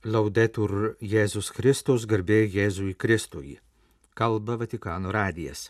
Laudetur Jėzus Kristus, garbė Jėzui Kristui. Kalba Vatikano radijas.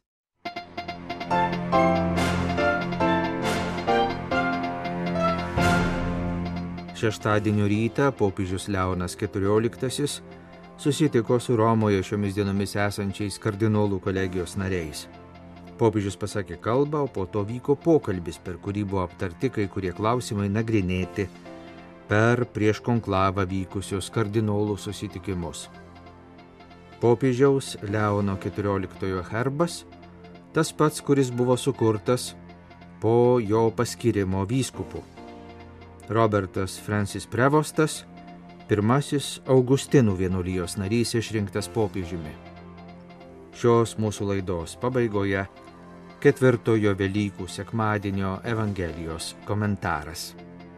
Šeštadienio rytą popiežius Leonas XIV susitiko su Romoje šiomis dienomis esančiais kardinolų kolegijos nariais. Popiežius pasakė kalbą, o po to vyko pokalbis, per kurį buvo aptarti kai kurie klausimai nagrinėti per prieš konklavą vykusius kardinolų susitikimus. Popiežiaus Leono XIV herbas, tas pats, kuris buvo sukurtas po jo paskyrimo vyskupu. Robertas Francis Prevostas, pirmasis Augustinų vienuolijos narys išrinktas popiežiumi. Šios mūsų laidos pabaigoje ketvirtojo Velykų sekmadienio Evangelijos komentaras.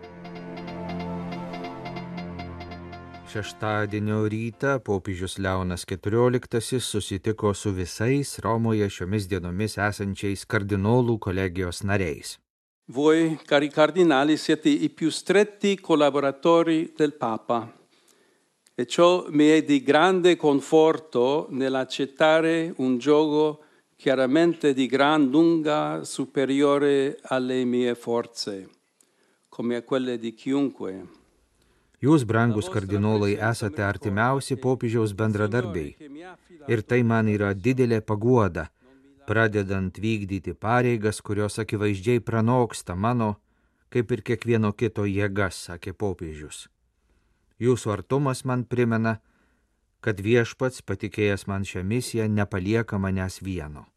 Šeštadienio rytą popiežius Leonas XIV susitiko su visais Romoje šiomis dienomis esančiais kardinolų kolegijos nariais. Voi, cari cardinali, siete I più stretti collaboratori del Papa e ciò mi è di grande conforto nell'accettare un gioco chiaramente di gran lunga superiore alle mie forze, come a quelle di chiunque. Jūs, brangus kardinolai, esate artimiausi popiežiaus bendradarbiai ir tai man yra didelė paguoda, pradedant vykdyti pareigas, kurios akivaizdžiai pranoksta mano, kaip ir kiekvieno kito jėgas, sakė popiežius. Jūsų artumas man primena, kad viešpats, patikėjęs man šią misiją, nepalieka manęs vieno.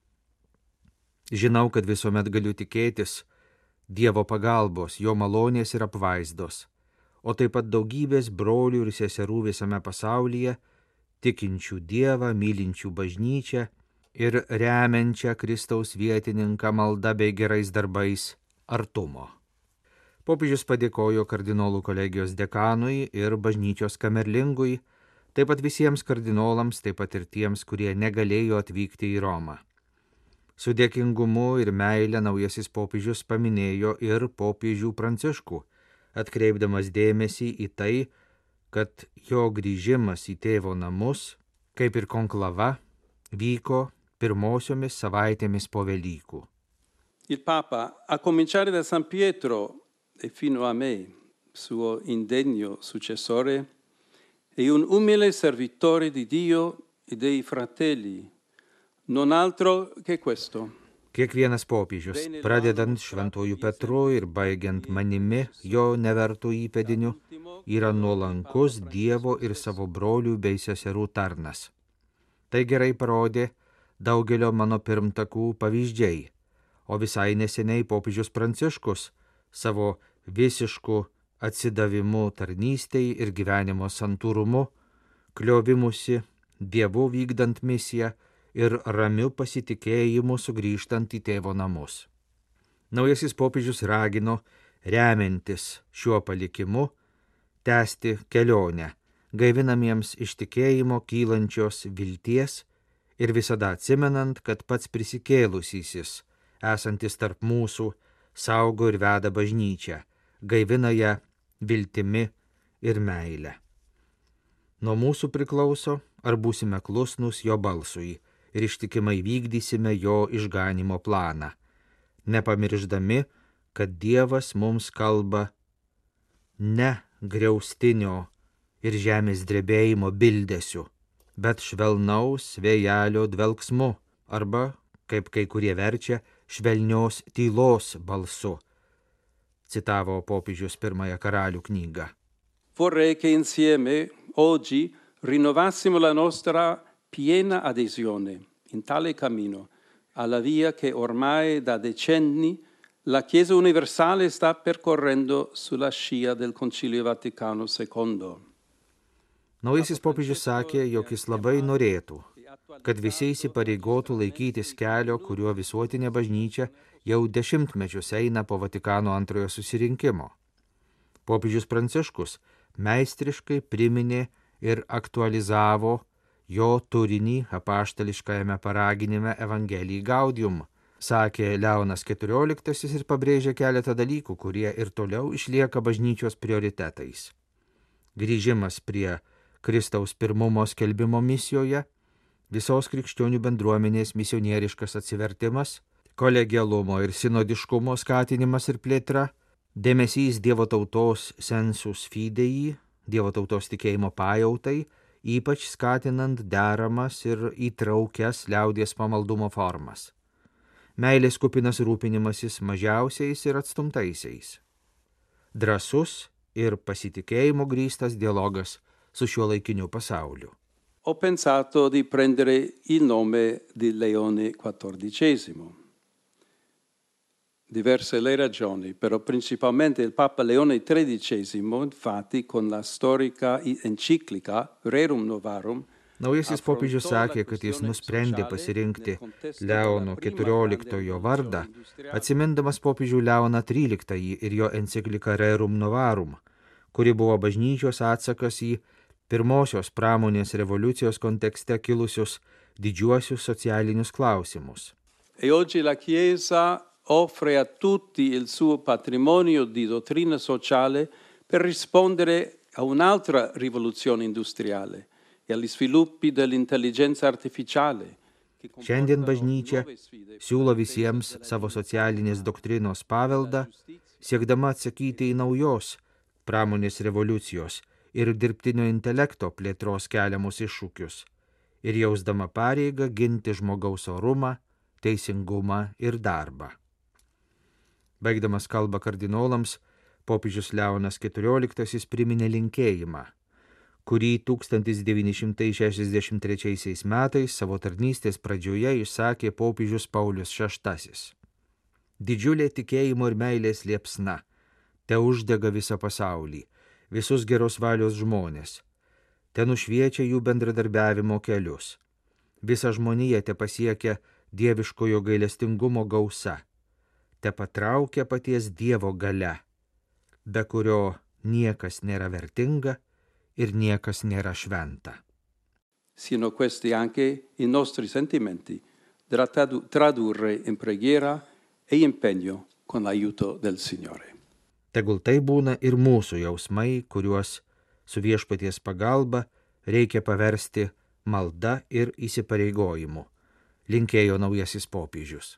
Žinau, kad visuomet galiu tikėtis Dievo pagalbos, jo malonės ir apvaizdos, o taip pat daugybės brolių ir seserų visame pasaulyje, tikinčių Dievą, mylinčių bažnyčią ir remiančią Kristaus vietininką malda bei gerais darbais artumo. Popiežius padėkojo kardinolų kolegijos dekanui ir bažnyčios kamerlingui, taip pat visiems kardinolams, taip pat ir tiems, kurie negalėjo atvykti į Romą. Su dėkingumu ir meile naujasis popiežius paminėjo ir popiežių Pranciškų, atkreipdamas dėmesį į tai, kad jo grįžimas į tėvo namus, kaip ir konklava, vyko pirmosiomis savaitėmis po Velykų. Il Papa, a cominciare da San Pietro e fino a me, suo indegno successore, e un umile servitore di Dio e dei fratelli, non altro che questo. Kiekvienas popiežius, pradedant šventuoju Petru ir baigiant manimi, jo nevertų įpėdiniu, yra nuolankus Dievo ir savo brolių bei seserų tarnas. Tai gerai parodė daugelio mano pirmtakų pavyzdžiai, o visai neseniai popiežius Pranciškus savo visišku atsidavimu tarnystei ir gyvenimo santūrumu, kliovimusi Dievu vykdant misiją ir ramiu pasitikėjimu sugrįžtant į tėvo namus. Naujasis popiežius ragino, remiantis šiuo palikimu, tęsti kelionę, gaivinamiems iš tikėjimo kylančios vilties ir visada atsimenant, kad pats prisikėlusysis, esantis tarp mūsų, saugo ir veda bažnyčią, gaivina ją viltimi ir meile. Nuo mūsų priklauso, ar būsime klusnus jo balsui ir ištikimai vykdysime jo išganimo planą, nepamirždami, kad Dievas mums kalba ne griaustinio ir žemės drebėjimo bildesiu, bet švelnaus vėjelio dvelksmu arba, kaip kai kurie verčia, švelnios tylos balsu, citavo popiežius pirmąją Karalių knygą. Vorrei che insieme oggi rinnovassimo la nostra piena adesione in tale cammino alla via che ormai da decenni la Chiesa universale sta percorrendo sulla scia del Concilio Vaticano II. Naujasis popiežius sakė, jog jis labai norėtų, kad visi įsipareigotų laikytis kelio, kuriuo visuotinė bažnyčia jau dešimtmečius eina po Vatikano antrojo susirinkimo. Popiežius Pranciškus meistriškai priminė ir aktualizavo jo turinį apaštališkajame paraginime Evangelijai Gaudium, sakė Leonas XIV ir pabrėžė keletą dalykų, kurie ir toliau išlieka bažnyčios prioritetais. grįžimas prie Kristaus pirmumo skelbimo misijoje, visos krikščionių bendruomenės misionieriškas atsivertimas, kolegialumo ir sinodiškumo skatinimas ir plėtra, dėmesys Dievo tautos sensus fidei, Dievo tautos tikėjimo pajautai, ypač skatinant deramas ir įtraukias liaudies pamaldumo formas. Meilės kupinas rūpinimasis mažiausiais ir atstumtaisiais. Drąsus ir pasitikėjimo grįstas dialogas su šiuolaikiniu pasauliu. Ho pensato di prendere il nome di Leone XIV. Diverse le ragioni, però principalmente il Papa Leone XIII, infatti, con la storica enciclica Rerum Novarum, Naujasis popiežius sakė, kad jis nusprendė pasirinkti Leono XIV vardą, atsimindamas popiežių Leoną XIII ir jo encikliką Rerum Novarum, kuri buvo bažnyčios atsakas į pirmosios pramonės revoliucijos kontekste kilusius didžiuosius socialinius klausimus. E oggi la Chiesa offre a tutti il suo patrimonio di dottrina sociale per rispondere a un'altra rivoluzione industriale e agli sviluppi dell'intelligenza artificiale. Šiandien bažnyčia siūlo visiems savo socialinės doktrinos paveldą, siekdama atsakyti į naujos pramonės revoliucijos ir dirbtinio intelekto plėtros keliamus iššūkius ir jausdama pareigą ginti žmogaus orumą, teisingumą ir darbą. Baigdamas kalbą kardinolams, popiežius Leonas XIV priminė linkėjimą, kurį 1963 metais savo tarnystės pradžioje išsakė popiežius Paulius VI. Didžiulė tikėjimo ir meilės liepsna te uždega visą pasaulį, visus geros valios žmonės, te nušviečia jų bendradarbiavimo kelius. Visa žmonija te pasiekia dieviškojo gailestingumo gausa, te patraukia paties Dievo galia, be kurio niekas nėra vertinga ir niekas nėra šventa. Siano questi anche i nostri sentimenti da tradurre in preghiera e impegno con l'aiuto del Signore. Tegul tai būna ir mūsų jausmai, kuriuos su viešpaties pagalba reikia paversti malda ir įsipareigojimu, linkėjo naujasis popiežius.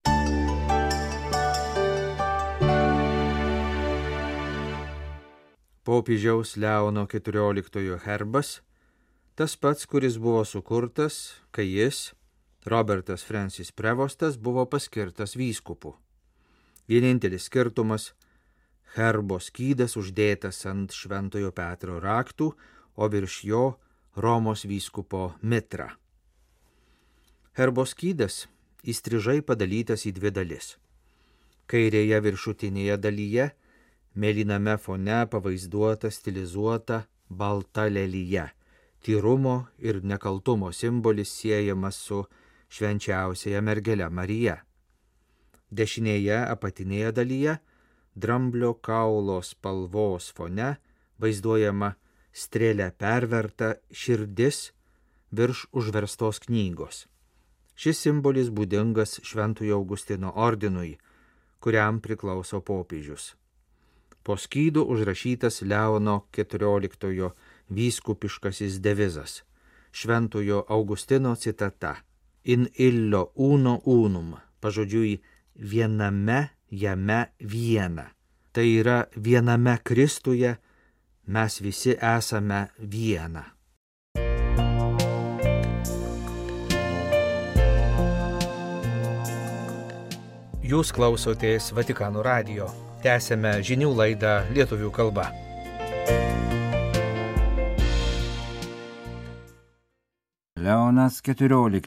Popiežiaus Leono XIV herbas, tas pats, kuris buvo sukurtas, kai jis, Robertas Francis Prevostas, buvo paskirtas vyskupu. Vienintelis skirtumas – herbo skydas uždėtas ant Šventojo Petro raktų, o virš jo Romos vyskupo mitra. Herbo skydas įstrižai padalytas į dvi dalis. Kairėje viršutinėje dalyje mėlyname fone pavaizduota stilizuota balta lelija, tyrumo ir nekaltumo simbolis siejamas su švenčiausiaja mergele Marija. Dešinėje apatinėje dalyje dramblio kaulo spalvos fone vaizduojama strėlę perverta širdis virš užverstos knygos. Šis simbolis būdingas Šventojo Augustino ordinui, kuriam priklauso popiežius. Po skydu užrašytas Leono XIV vyskupiškasis devizas, Šventojo Augustino citata In illo uno unum, pažodžiui viename jame viena. Tai yra viename Kristuje mes visi esame viena. Jūs klausotės Vatikano radijo. Tęsėme žinių laidą lietuvių kalba. Leonas XIV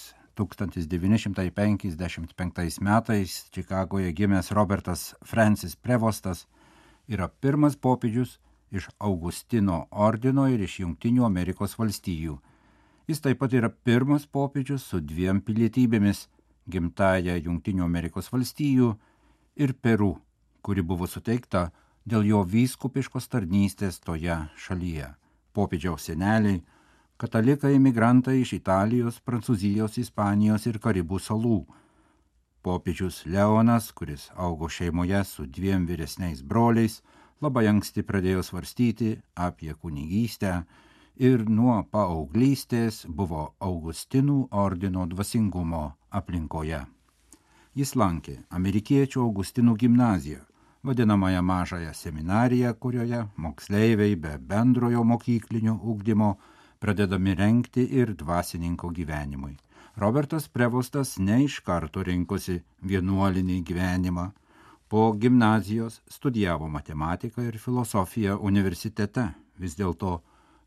1955 metais Čikagoje gimęs Robertas Francis Prevostas yra pirmas popiežius iš Augustino ordino ir iš Jungtinių Amerikos valstijų. Jis taip pat yra pirmas popiežius su 2 pilietybėmis – gimtąja Jungtinių Amerikos valstijų ir Peru, kuri buvo suteikta dėl jo vyskupiškos tarnystės toje šalyje. Popiežiaus seneliai – katalikai imigrantai iš Italijos, Prancūzijos, Ispanijos ir Karibų salų. Popiežius Leonas, kuris augo šeimoje su 2 vyresniais broliais, labai anksti pradėjo svarstyti apie kunigystę ir nuo paauglystės buvo Augustinų ordino dvasingumo aplinkoje. Jis lankė amerikiečių Augustinų gimnaziją, vadinamąją mažąją seminariją, kurioje moksleiviai be bendrojo mokyklinio ugdymo pradedami rengti ir dvasininko gyvenimui. Robertas Prevostas ne iš karto rinkosi vienuolinį gyvenimą. Po gimnazijos studijavo matematiką ir filosofiją universitete. Vis dėlto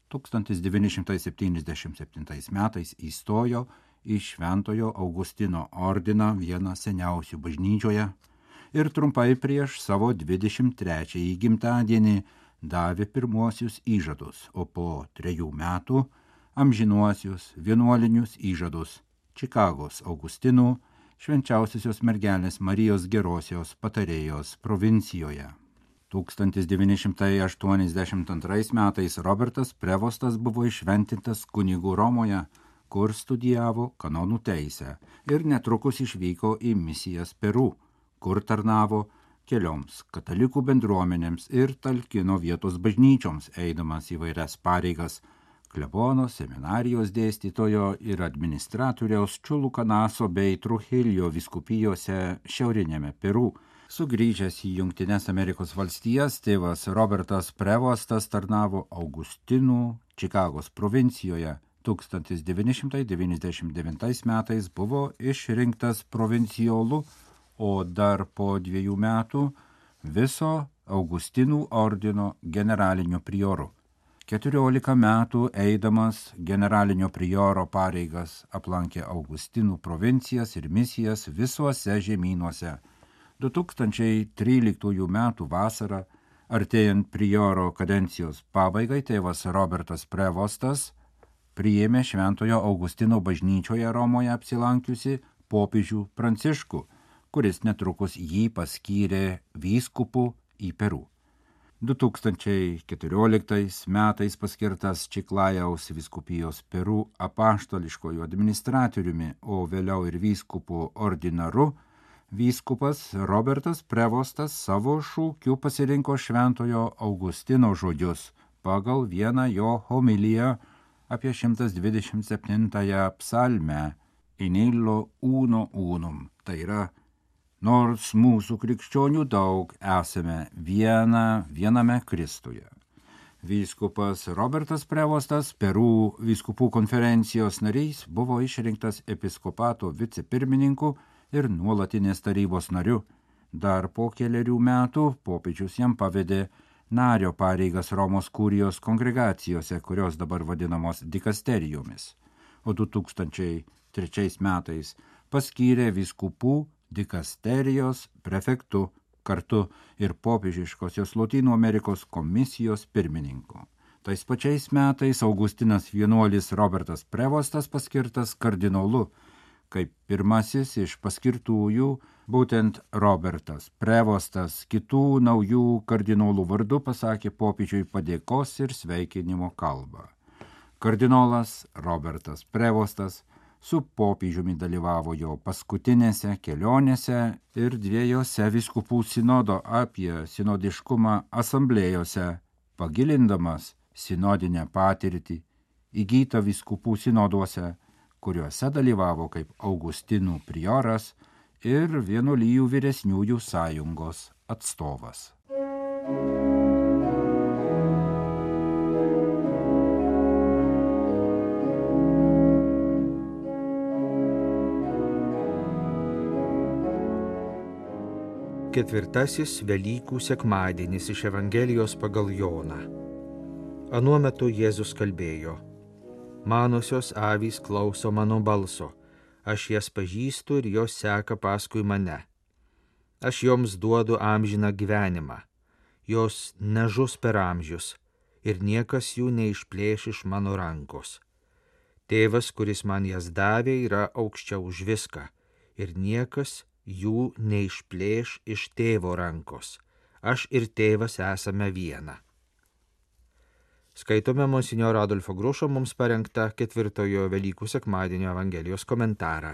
1977 metais įstojo į Šventojo Augustino ordiną, vieną seniausių bažnyčioje, ir trumpai prieš savo 23-ąjį gimtadienį davė pirmuosius įžadus, o po 3 metų amžinuosius vienuolinius įžadus Čikagos Augustinų Švenčiausiosios mergelės Marijos Gerosios patarėjos provincijoje. 1982 metais Robertas Prevostas buvo įšventintas kunigu Romoje, kur studijavo kanonų teisę ir netrukus išvyko į misijas Peru, kur tarnavo kelioms katalikų bendruomenėms ir talkino vietos bažnyčioms, eidamas įvairias pareigas klebono, seminarijos dėstytojo ir administratoriaus Čulukanaso bei Trujillo vyskupijose šiaurinėme Peru. Sugrįžęs į Jungtines Amerikos valstijas, tėvas Robertas Prevostas tarnavo Augustinų Čikagos provincijoje. 1999 metais buvo išrinktas provincijolu, o dar po 2 metų viso Augustinų ordino generaliniu prioru. 14 metų eidamas generalinio prioro pareigas aplankė Augustinų provincijas ir misijas visuose žemynuose. 2013 metų vasarą, artėjant prioro kadencijos pabaigai, tėvas Robertas Prevostas priėmė Šventojo Augustino bažnyčioje Romoje apsilankiusi popiežių Pranciškų, kuris netrukus jį paskyrė vyskupu į Peru. 2014 metais paskirtas Čiklajaus vyskupijos Peru apaštališkojo administratoriumi, o vėliau ir vyskupu ordinaru, vyskupas Robertas Prevostas savo šūkiu pasirinko Šventojo Augustino žodžius pagal vieną jo homiliją apie 127 psalmę In illo uno unum, tai yra, nors mūsų krikščionių daug, esame viename Kristuje. Vyskupas Robertas Prevostas, Peru vyskupų konferencijos narys, buvo išrinktas episkopato vicepirmininku ir nuolatinės tarybos nariu. Dar po 4 metų popiežius jam pavedė nario pareigas Romos kurijos kongregacijose, kurios dabar vadinamos dikasterijomis. O 2003 metais paskyrė vyskupų dikasterijos prefektu, kartu ir popiežiškosios Lotynų Amerikos komisijos pirmininku. Tais pačiais metais Augustinas vienuolis Robertas Prevostas paskirtas kardinolu. Kaip pirmasis iš paskirtųjų, būtent Robertas Prevostas kitų naujų kardinolų vardu pasakė popiežiui padėkos ir sveikinimo kalbą. Kardinolas Robertas Prevostas su popiežiumi dalyvavo jo paskutinėse kelionėse ir 2 vyskupų sinodo apie sinodiškumą asamblėjose, pagilindamas sinodinę patirtį įgytą vyskupų sinoduose, kuriuose dalyvavo kaip Augustinų prioras ir vienuolijų vyresniųjų sąjungos atstovas. Ketvirtasis Velykų sekmadienis iš Evangelijos pagal Joną. Anuo metu Jėzus kalbėjo: Manosios avys klauso mano balso, aš jas pažįstu ir jos seka paskui mane. Aš joms duodu amžiną gyvenimą, jos nežus per amžius ir niekas jų neišplėš iš mano rankos. Tėvas, kuris man jas davė, yra aukščiau už viską ir niekas jų neišplėš iš tėvo rankos. Aš ir tėvas esame viena. Skaitome monsinjoro Adolfo Grušo mums parengtą 4 Velykų sekmadienio Evangelijos komentarą.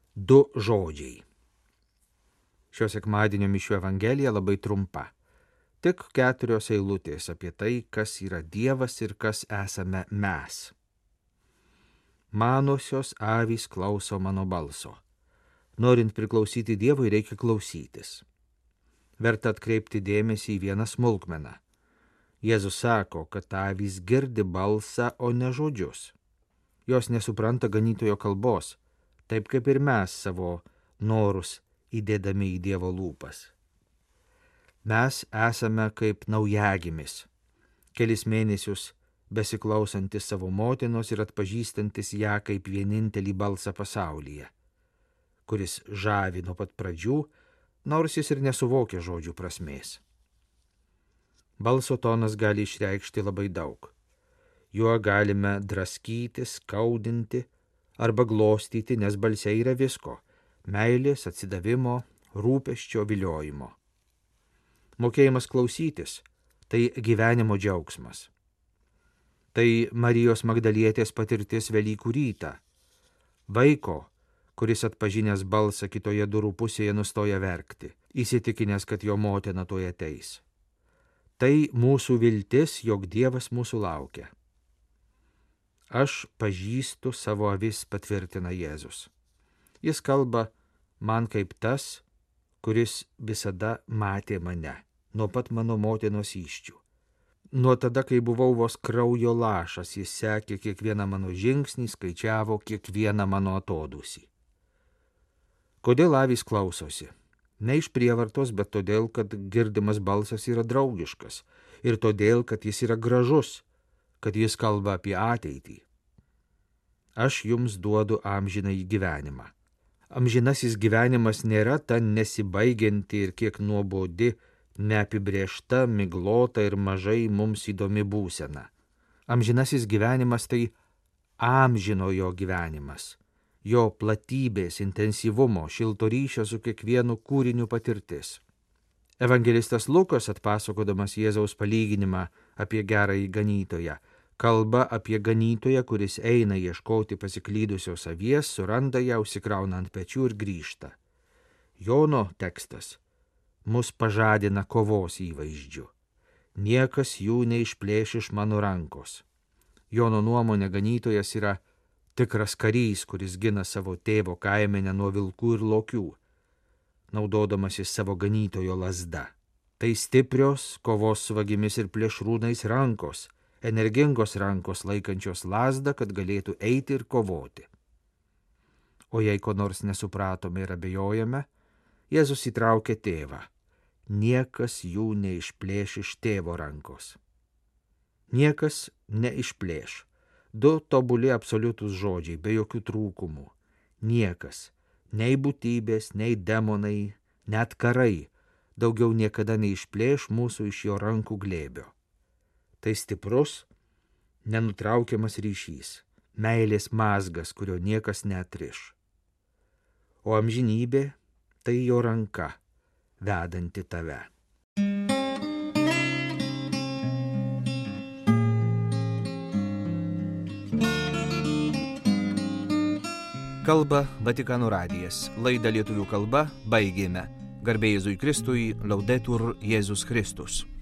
2 žodžiai. Šio sekmadienio mišių Evangelija labai trumpa. Tik 4 eilutės apie tai, kas yra Dievas ir kas esame mes. Manosios avys klauso mano balso. Norint priklausyti Dievui, reikia klausytis. Verta atkreipti dėmesį į vieną smulkmeną. Jėzus sako, kad avys girdi balsą, o ne žodžius. Jos nesupranta ganytojo kalbos, taip kaip ir mes savo norus įdėdami į Dievo lūpas. Mes esame kaip naujagimis, kelis mėnesius besiklausantis savo motinos ir atpažįstantis ją kaip vienintelį balsą pasaulyje, kuris žavi nuo pat pradžių, nors jis ir nesuvokia žodžių prasmės. Balso tonas gali išreikšti labai daug. Juo galime draskyti, skaudinti arba glostyti, nes balse yra visko – meilės, atsidavimo, rūpesčio, viliojimo. Mokėjimas klausytis – tai gyvenimo džiaugsmas. Tai Marijos Magdalietės patirtis Velykų rytą. Vaiko, kuris atpažinęs balsą kitoje durų pusėje nustoja verkti, įsitikinęs, kad jo motina tuoj ateis. Tai mūsų viltis, jog Dievas mūsų laukia. Aš pažįstu savo avis, patvirtina Jėzus. Jis kalba man kaip tas, kuris visada matė mane, nuo pat mano motinos įsčių. Nuo tada, kai buvau vos kraujo lašas, jis sekė kiekvieną mano žingsnį, skaičiavo kiekvieną mano atodūsį. Kodėl avys klausosi? Ne iš prievartos, bet todėl, kad girdimas balsas yra draugiškas ir todėl, kad jis yra gražus, kad jis kalba apie ateitį. Aš jums duodu amžinąjį gyvenimą. Amžinasis gyvenimas nėra ta nesibaigianti ir kiek nuobodi, neapibrėžta, miglota ir mažai mums įdomi būsena. Amžinasis gyvenimas tai amžinojo gyvenimas, jo platybės, intensyvumo, šilto ryšio su kiekvienu kūriniu patirtis. Evangelistas Lukas, atpasakodamas Jėzaus palyginimą apie gerąjį ganytoją, kalba apie ganytoją, kuris eina ieškoti pasiklydusios avies, suranda ją, užsikrauna ant pečių ir grįžta. Jono tekstas mus pažadina kovos įvaizdžiu. Niekas jų neišplėš iš mano rankos. Jono nuomonė ganytojas yra tikras karys, kuris gina savo tėvo kaimenę nuo vilkų ir lokių, naudodamasis savo ganytojo lazda. Tai stiprios, kovos su vagimis ir plėšrūnais rankos, energingos rankos laikančios lazdą, kad galėtų eiti ir kovoti. O jei ko nors nesupratome ir abejojame, Jėzus įtraukė tėvą. Niekas jų neišplėš iš tėvo rankos. Niekas neišplėš. 2 tobuli absoliutūs žodžiai, be jokių trūkumų. Niekas, nei būtybės, nei demonai, net karai, daugiau niekada neišplėš mūsų iš jo rankų glėbio. Tai stiprus, nenutraukiamas ryšys, meilės mazgas, kurio niekas neatriš. O amžinybė tai jo ranka, vedanti tave. Kalba Vatikano radijas. Laidą lietuvių kalba baigėme. Garbė Jėzui Kristui, Laudetur Jėzus Kristus.